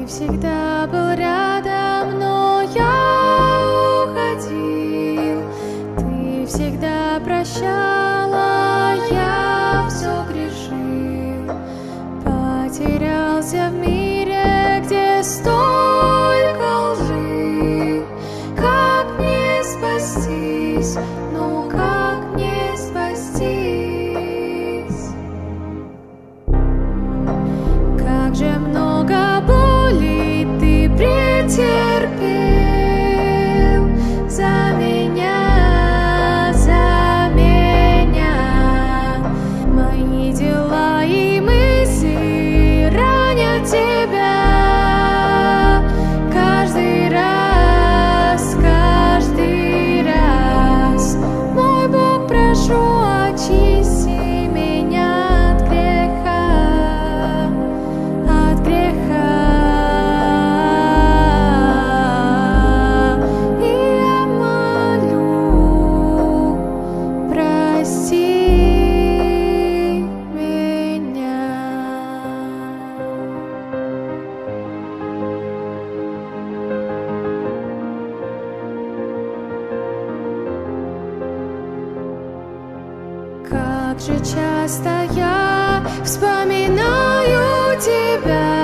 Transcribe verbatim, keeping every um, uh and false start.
всегда был рядом, но я уходил. Ты всегда прощала, я все грешил. Потерялся в мире, где столько лжи. Как мне спастись? Ну как мне спастись? Как же много боли ты претерпел за меня, за меня. Мои дела и мысли ранят тебя каждый раз, каждый раз. Мой Бог, прошу, очисти меня от греха, от греха. И я молю, прости меня. Как же часто я вспоминаю тебя.